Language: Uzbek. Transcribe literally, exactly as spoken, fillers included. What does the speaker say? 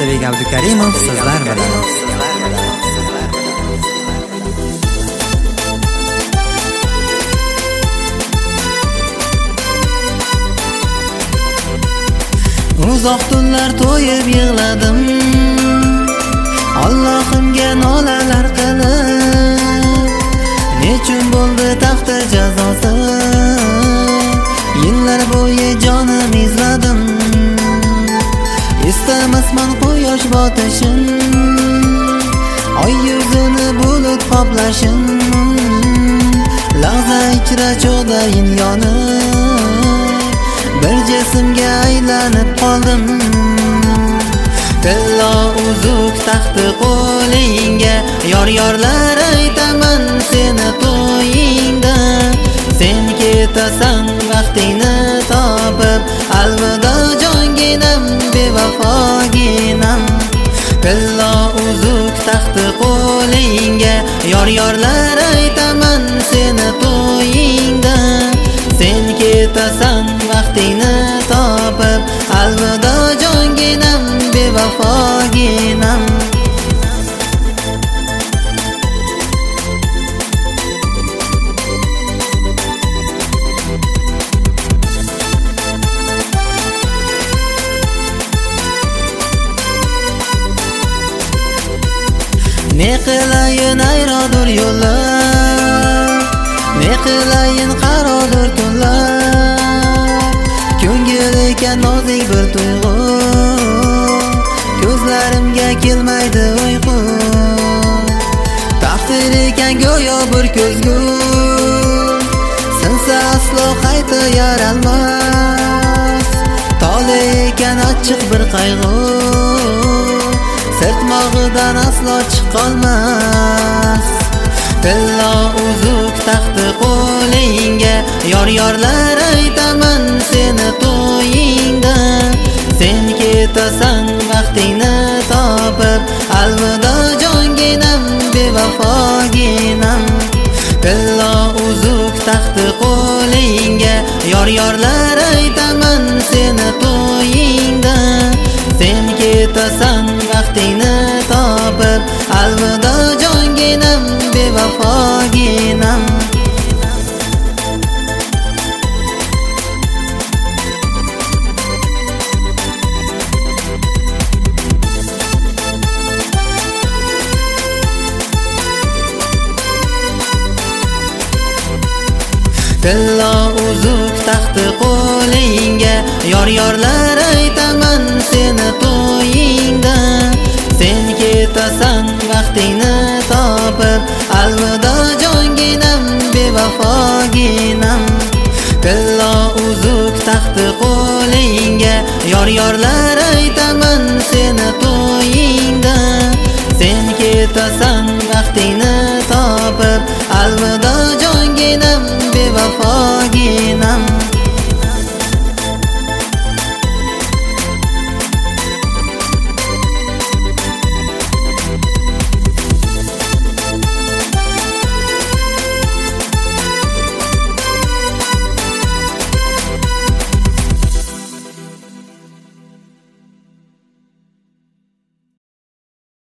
Otabek Abdukarimov sizlar bilan. Uzoq tunlar to'yib yig'ladim, Allohimga nolalar qilib. Nechun bo'ldi taqdir jazosi, yillar bo'yi jonim izladim. Istamasman quyosh botishin, oy yuzini bulut qoplashin. Lahza ichra cho'dayin yonib, bir jismga aylanib qoldim. Tillo uzuk taxti qo'lingga, yor-yorlar aytaman seni to'yingda. Sen ketasan vaqtingni topib, alvido jonginam, bevafoginam. Tillo uzuk taxti qo'lingga, yor-yorlar aytaman seni to'yingda. Sen ketasan vaqtingni topib, alvido jonginam, bevafoginam. Ne qilayin ayrodur yo'llar, ne qilayin qarodur tunlar. Ko'ngil ekan nozik bir tuyg'u, ko'zlarimga kelmaydi uyqu. Taqdir ekan go'yo bir ko'zgu, sinsa aslo qayta yaralmas. Tole ekan achchiq bir qayg'u, sirtmog'idan aslo chiqolmas. Tillo uzuk taxti qo'lingga, yor-yorlar aytaman seni to'yingda. Sen ketasan vaqtingni topib, alvido jonginam, bevafoginam. Tillo uzuk taxti qo'lingga, yor-yorlar aytaman seni to'yingda. Sen ketasan vaqtingni topib, alvido jonginam, bevafoginam. Tillo uzuk taxti qo'lingga, yor-yorlar aytaman seni to'yingda. Sen ketasan vaqtingni topib, alvido jonginam, bevafoginam. Tillo uzuk taxti qo'lingga, yor-yorlar aytaman seni to'yingda. Sen ketasan vaqtingni topib, alvido jonginam, bevafoginam.